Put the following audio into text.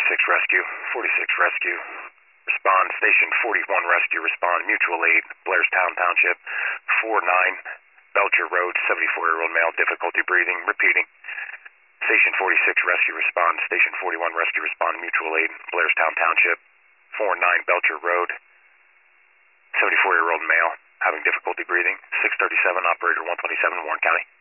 Rescue, 46 Rescue. Respond, Station 41 Rescue, respond, mutual aid, Blairstown Township, 49 Belcher Road, 74-year-old male, difficulty breathing, repeating. Station 46 Rescue, respond, Station 41 Rescue, respond, mutual aid, Blairstown Township, 49 Belcher Road, 74-year-old male, having difficulty breathing, 637, operator 127, Warren County.